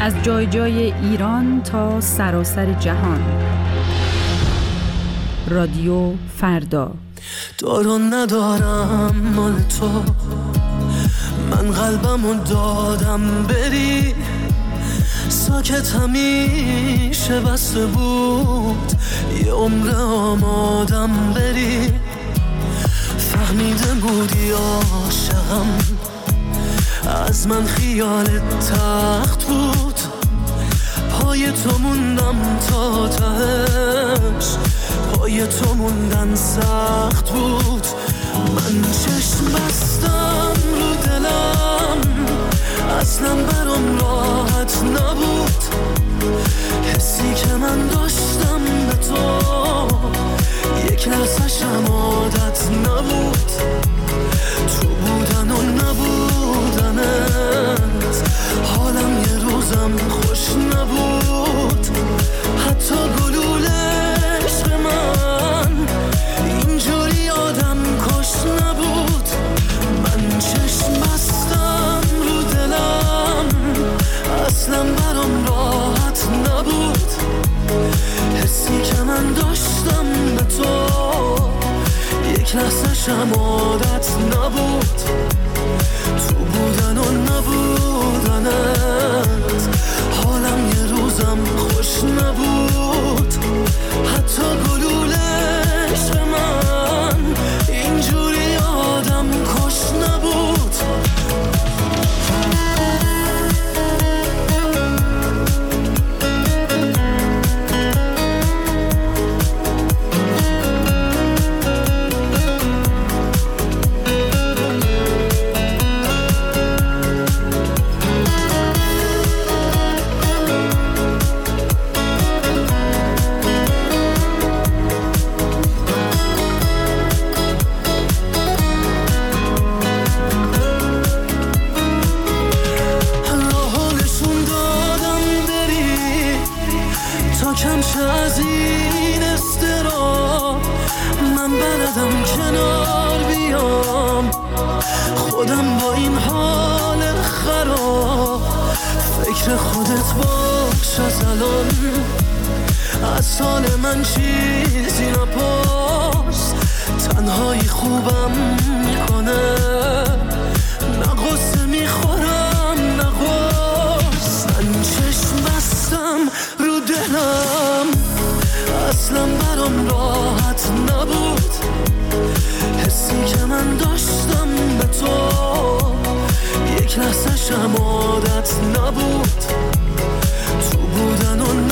از جای جای ایران تا سراسر جهان. رادیو فردا. دارم ندارم مال تو، من قلبمو دادم بری، ساکت همیشه بسته بود، یه عمر آمادم بری. فهمیده بودی عاشقم، از من خیالت تخت بود، پای تو موندم تا تهش، پای تو موندن سخت بود. من چشم بستم رو دلم، اصلا برام راحت نبود، حسی که من داشتم به تو یک لحظه‌شم عادت نبود، تو بودن و نبودنت حالم یه روزم خوش نبود، حتی گلوله عشق من اینجوری آدم کش نبود. من چشم بستم رو دلم، اصلا برام راحت نبود، حسی که من داشتم به تو یک لحظه‌شم عادت نبود، تو بودن و نبودنت حالم یه روزم خوش نبود، حتی گلوله عشق من اینجوری آدم کش نبود. از این استراب من بلدم کنار بیام، خودم با این حال خراب، فکر خودت باش از الان، از سال من چیزی نپرس، تنهایی خوبم میکنه، نه غصه میخورم نه غصه. من چشم بستم رو دلم، اصلا برام راحت نبود، حسی که من داشتم به تو یک لحظه‌شم عادت نبود، تو بودن و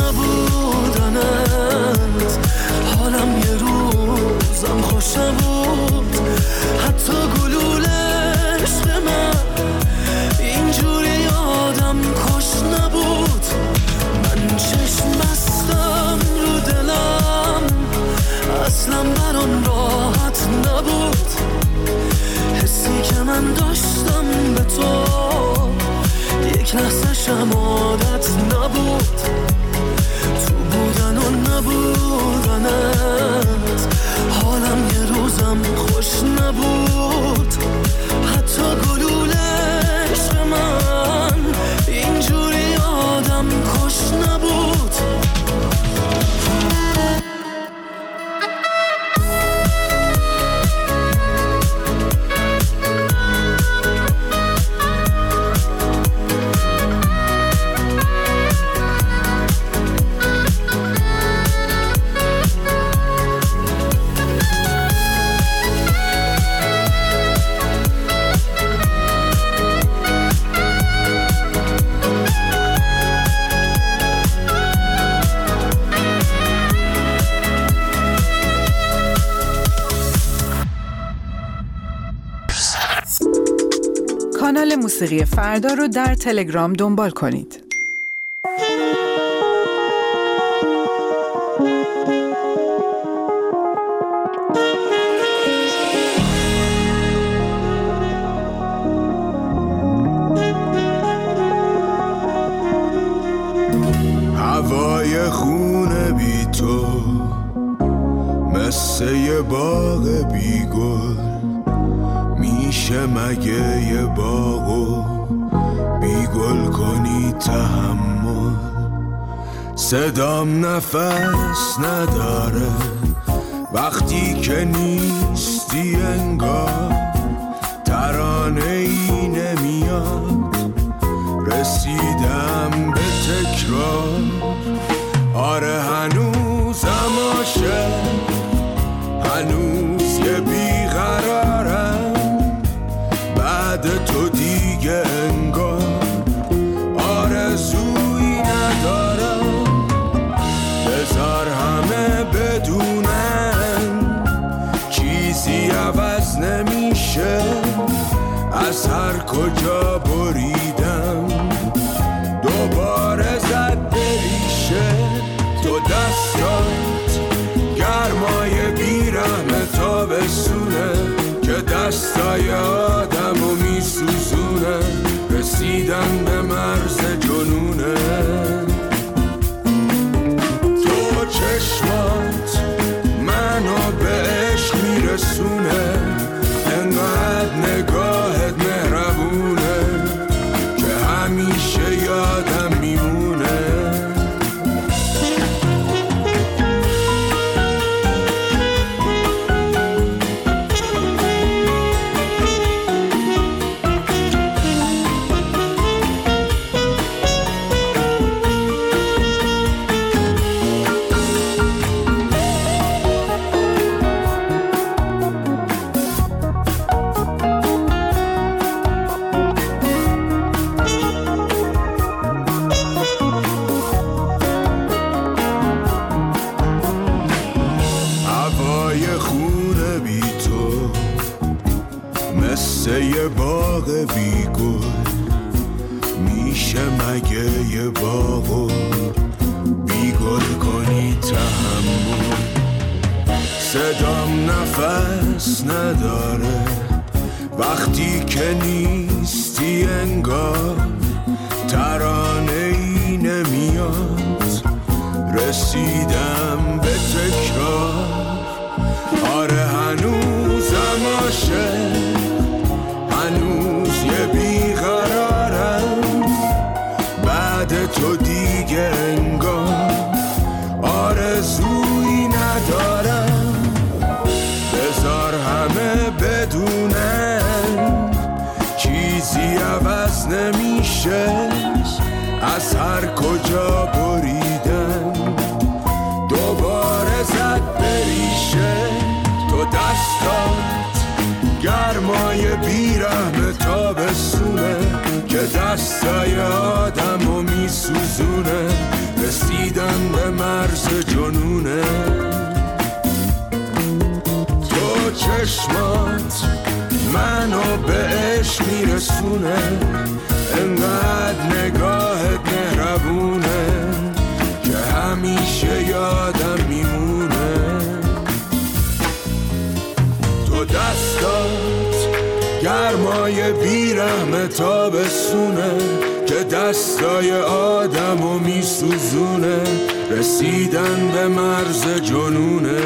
نبودنت حالم یه روزم خوش نبود، حتی گلوله عشق من اینجوری آدم کش نبود. من چشم بستم رو دلم، اصلا برام راحت نبود، حسی که من داشتم به تو یک لحظه‌شم عادت نبود، تو بودن و نبودنت حالم یه روزم خوش نبود، حتی گلوله عشق من اینجوری آدم کش نبود. کانال موسیقی فردا رو در تلگرام دنبال کنید. هوای خونه بی تو مثل یه باغ بی گل، میشه مگه یه باغو بی گل کنی تحمل. صدام نفس نداره وقتی که نیستی، انگار ترانه ای نمیاد. رسیدم به تکرار، آره هنوزم عاشق، هنوز یه بیقرارم. بعد تو دیگه انگار آرزویی ندارم. بذار همه بدونن چیزی عوض نمیشه. از هر کجا بریدم دوباره زد بریشه. تو دستات گرمای بیرحم تابستونه که دستای آدمو میسوزونه. رسیدن به مرز جنونه. تو چشمات منو به عشق میرسونه. انقدر نگاهت مهربونه که همیشه یادم میمونه. یه باغ بی گل میشه مگه یه باغو بی گل کنی تحمل. صدام نفس نداره وقتی که نیستی، انگار ترانه ای نمیاد. رسیدم به تکرار، آره هنوزم عاشق، هنوز یه بیقرارم. بعد تو دیگه انگار آرزویی ندارم. بذار همه بدونن چیزی عوض نمیشه. از هر کجا بریدن دوباره زد بریشه. تو دستات گرمای بیرحم تابستونه که دستای آدمو میسوزونه. رسیدن به مرز جنونه. تو چشمات منو به عشق میرسونه. انقدر نگاهت مهربونه که همیشه یادم میمونه. تو دستات گرمای بیرحم تابستونه که دستای آدمو میسوزونه. رسیدن به مرز جنونه.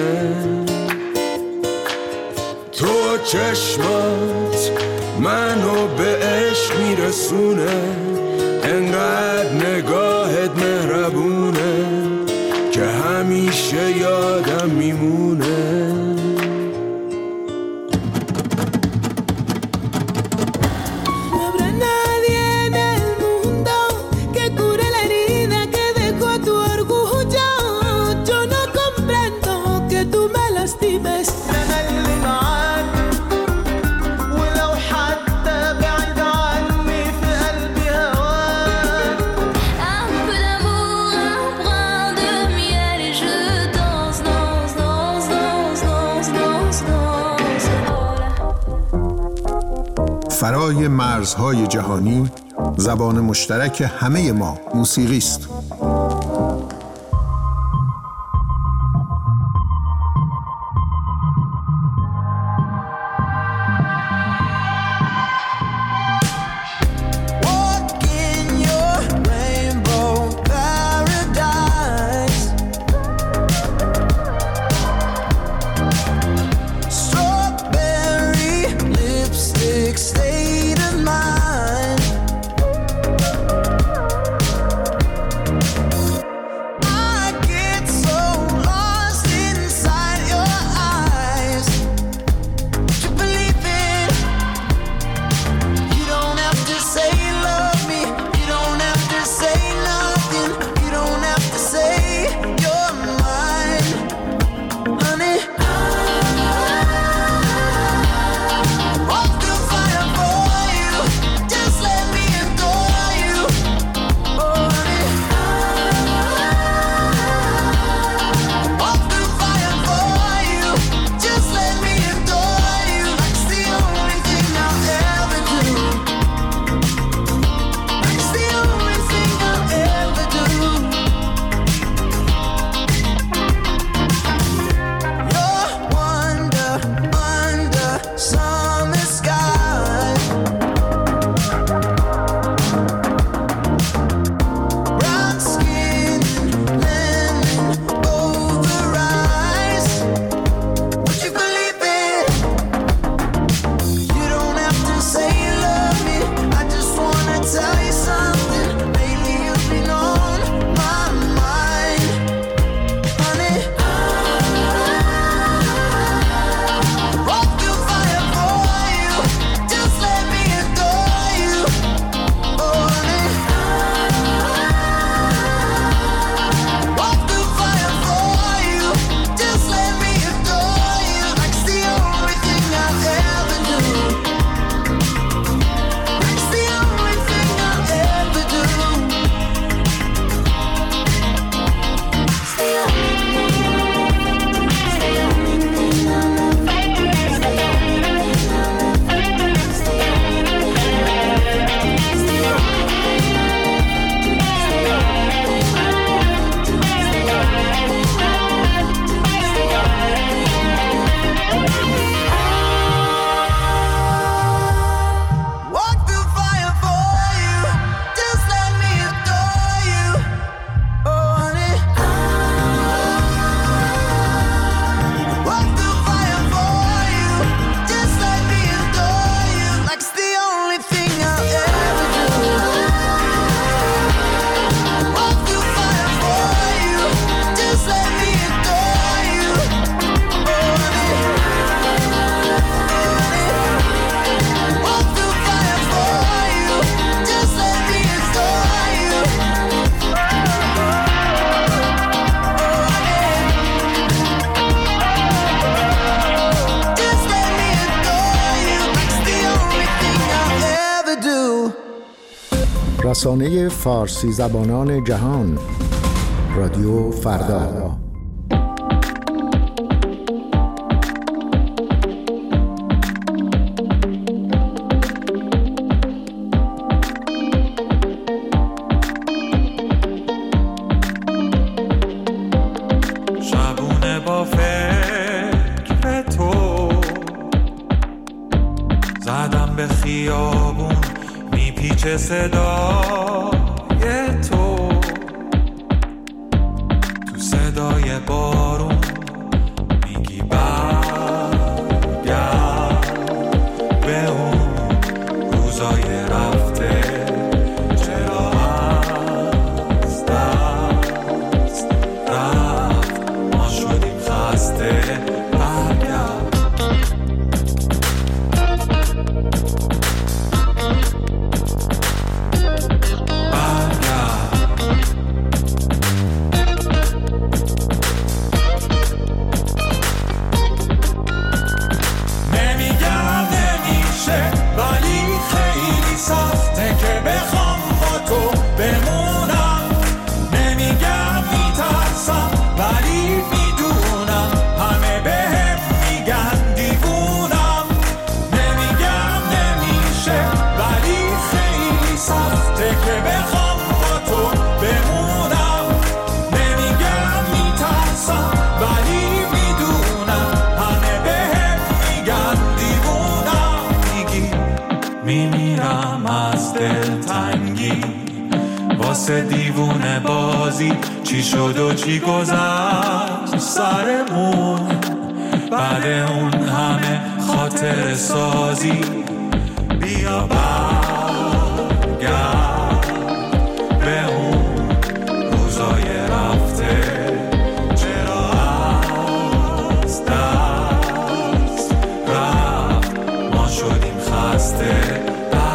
تو چشمات منو به عشق میرسونه. انقدر نگاهت مهربونه که همیشه یادم میمونه. فرای مرزهای جهانی، زبان مشترک همه ما موسیقی است. رسانه فارسی زبانان جهان، رادیو فردا. شبونه با فکر تو زدم به خیابون، میپیچه صدای تو، تو صدای بارون میگی برگرد به اون روزای رفته، چرا از دست رفت ما شدیم خسته. واسه دیوونه بازی چی شد و چی گذشت سرمون، بعد اون همه خاطر سازی بیا برگرد به اون روزای رفته، چرا از دست رفت ما شدیم خسته.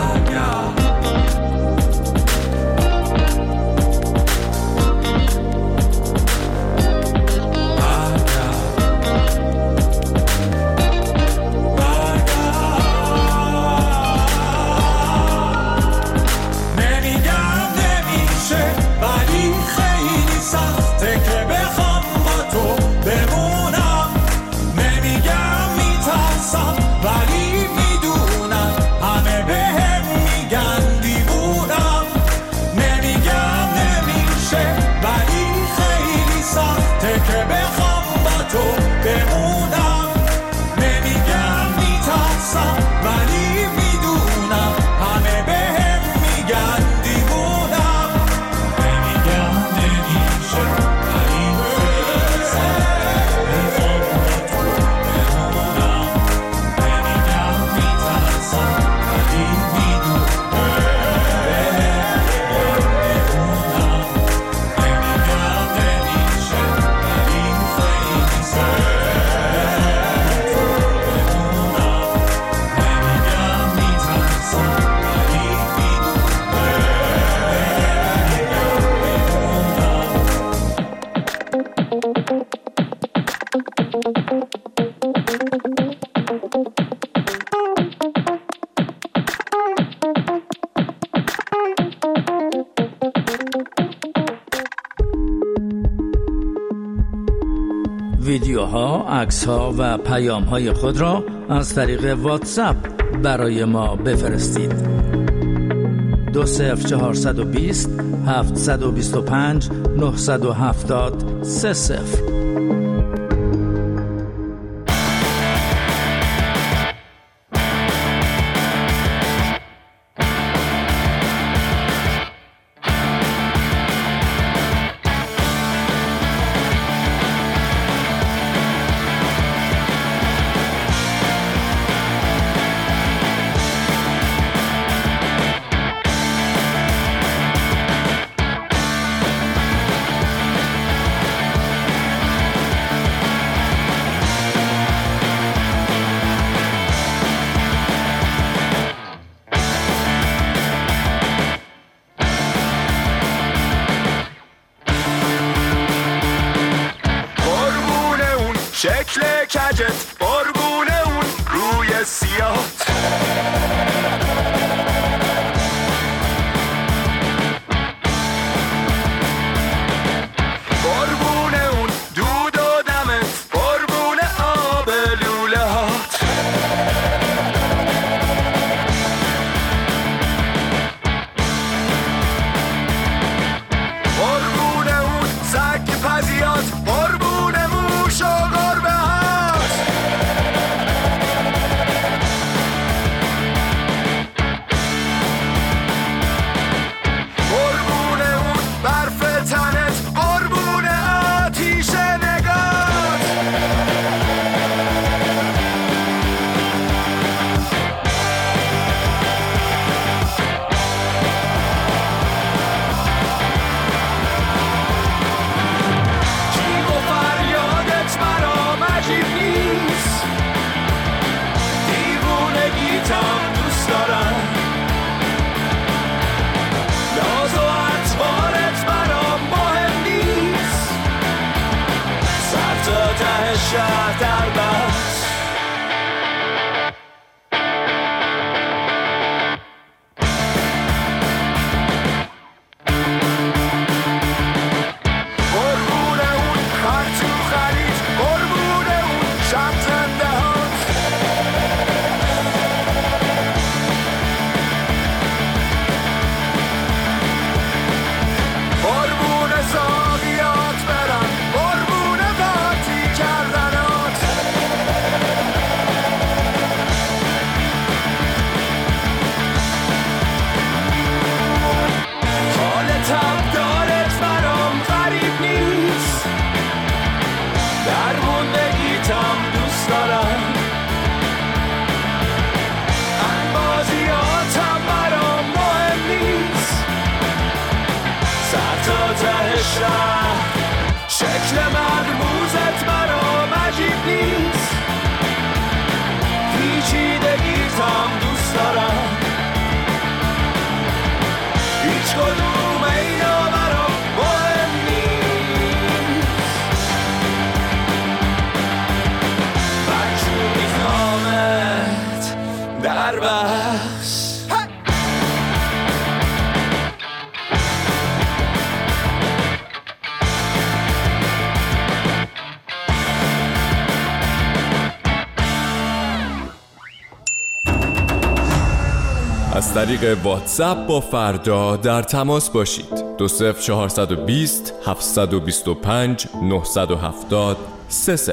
ویدیوها، عکس‌ها و پیام‌های خود را از طریق واتساپ برای ما بفرستید. 20420 725 970 30. شکل کجت قربونه اون روی سیاهت، باوربخش. از طریق واتساپ با فردا در تماس باشید. 20420 725 970 30.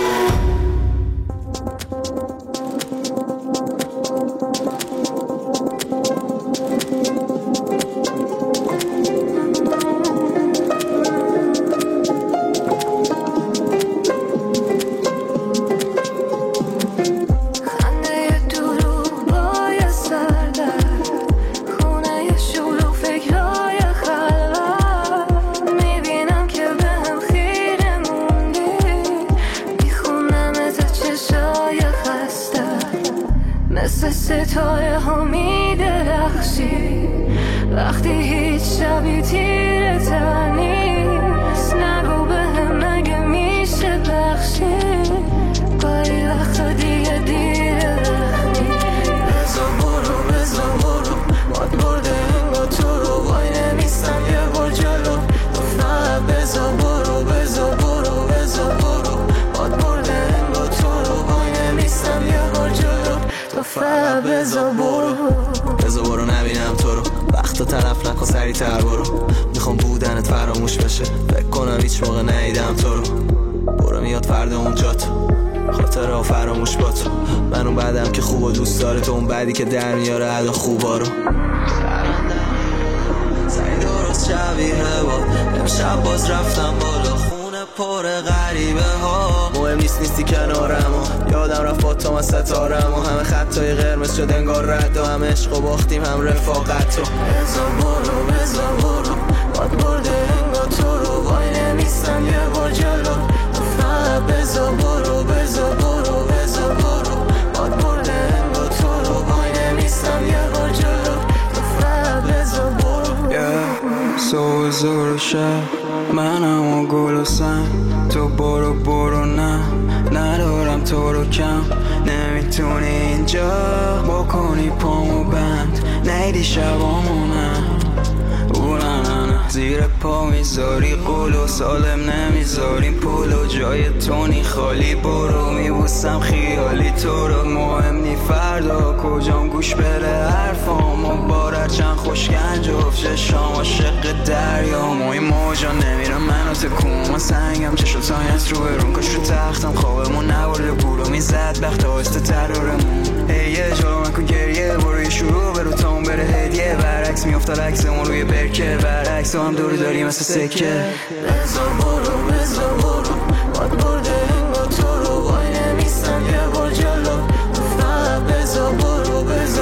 ستاره ها می درخشی وقتی هیچ شبی تیره نیست. نگو به هم نگه میشه بخشی گاهی وقتا دیگه دیره وقتی. بزا برو ماد برده انگا تو رو وای نمیستم یه بار جلو. فقط بزا برو ماد برده انگا تو رو وای نمیستم یه بار جلو. فقط بزا برو نبینم تو رو. وقتا طرف نکن سریع‌تر برو. میخوام بودنت فراموش بشه. فکر کنم هیچ موقع ندیدم تو رو. برو میاد فردا اونجا تو خاطره ها فراموش با تو. من اون بعدم که خوب و دوست داره تو اون بعدی که در میاره ادا خوبا رو. سعی درست شبیه با امشب باز رفتم بالا خونه پر غریبه ها. مهم نیستی کنارم و یادم رفت با تو من ستارم و همه خطای قرمز شد انگار رد و همه عشق و باختیم هم رفاقت رو. بزا برو ماد برده انگا تو رو وای نمیستم یه بار جلو. فقط بزا برو ماد برده انگا تو رو وای نمیستم یه بار جلو. فقط بزا برو سوزور و شب منم و گل و سنگ. تو برو نه ندارم تو رو کم. نمیتونی اینجا بکنی پامو بند. نیدی شبامونم نه زیر پا میذاری قول و سالم نمیذاریم پول و جای تونی خالی. برو میبوسم خیالی تو رو. مهم نی فردا کجام گوش بره حرفام و بارد چند خوشگنج افشه شام عاشق دریام و این موجا نمیرم منو تکون. من سنگم چشو تایست رو برون کاش رو تختم خوابمون نبارده بورو میزد بخت آسته ترارمون. یه جلو من کن گریه برو یه شروع برو تا اون بره هدیه. برعکس میافتاد عکسمون روی برکه برعکس هم دوری داری مثل سکه. بزا برو ماد برده انگا تو رو وای نمیستم یه بار جلو. فقط بزا برو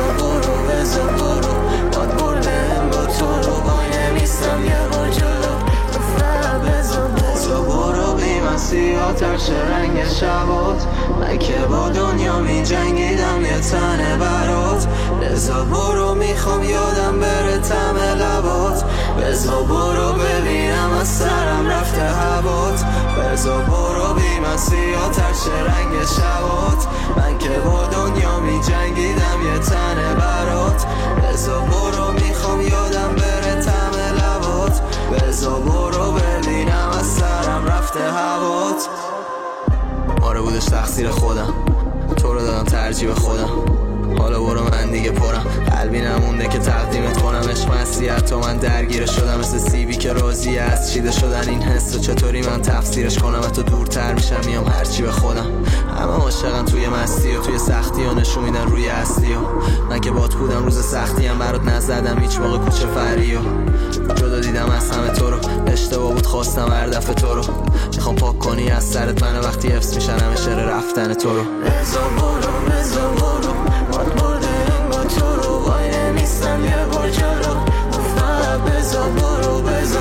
ماد برده انگا تو رو وای نمیستم یه بار جلو. فقط بزا برو بی مسیحات چه رنگ شبات. من که با دنیا می جنگیدم یه تنه برات. بزا برو میخوام یادم بره طعم لبات. بزا برو ببینم از سرم رفته هوات. بزا برو بی مسیحات چه رنگ شبات. من که با دنیا می جنگیدم یه تنه برات. بزا برو میخوام یادم بره طعم لبات. بزا برو ببینم از سرم رفته هوات. آره بودش تقصیر خودم تو رو دادم ترجیح به خودم. حالا برو من دیگه پرم قلبی نمونده که تقدیمت کنم. عشق مسیحت تو من درگیر شدم مثل سیبی که راضی از چیده شدن این حس و چطوری من تفسیرش کنم. از تو دورتر میشم میام هرچی به خودم. همه عاشقن توی مستی و توی سختی و نشون میدن روی هستی و من که بات بودم روز سختی هم برات نزدم هیچ موقع کوچه فری و جدا دیدم از همه تو رو. اشتباه بود خواستم هر دفعه تو رو. میخوام پاک کنی از سرت منو وقتی حفظ میشن همه شعر رفتن تو رو. بزا برو ماد برده انگا تو رو وای نمیستم یه بار جلو. فقط بزا برو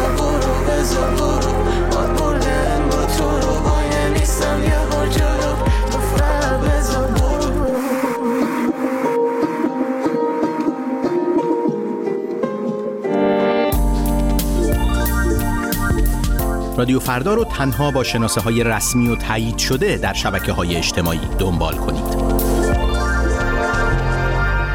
ماد برده انگا تو رو وای نمیستم یه بار جلو. فقط بزا برو. رادیو فردا رو تنها با شناسه های رسمی و تایید شده در شبکه های اجتماعی دنبال کنید.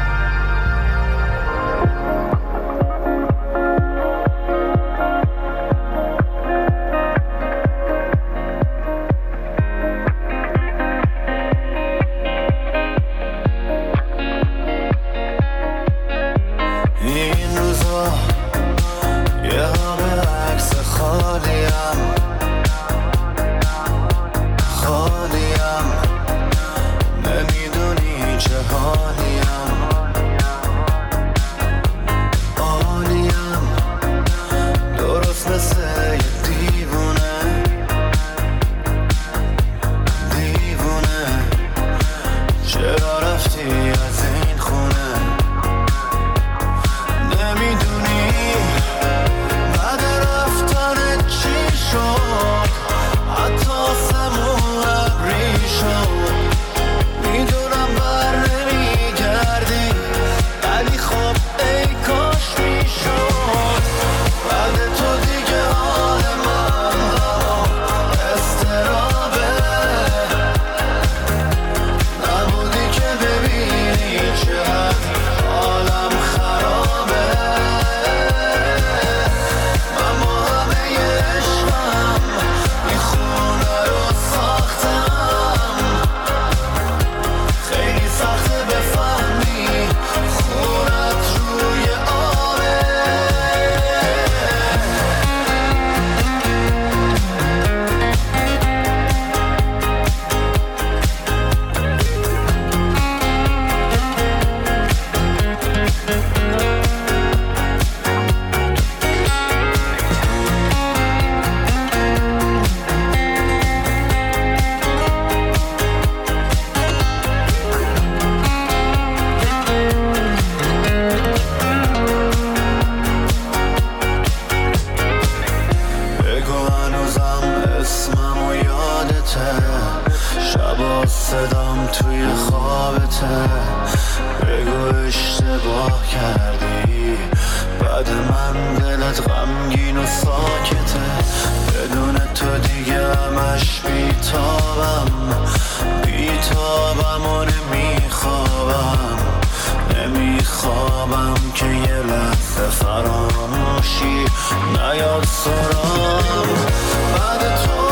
خالیم نمیدونی چه حالیم عالیم درست مثل یه دیوونه چرا رفتی از این خونه نمیدونی بعد رفتن چی شد حتی آسمون ابری شد میدونم بر نمیگردی ولی خب ای کاش میشد بعد تو دیگه حال من استرابه نبودی که ببینی چقدر حالم خرابه من با همه عشقم این خونه رو ساختم خیلی سخته بفهمی خونت روی آبه بگو هنوزم اسمم و یادته شبا صدام توی خوابته بگو اشتباه کردی بعد من دلت غمگین و ساکته بدون تو دیگه همش بیتابم و نمیخوابم که یه لحظه فراموشی نیاد سرام بعد تو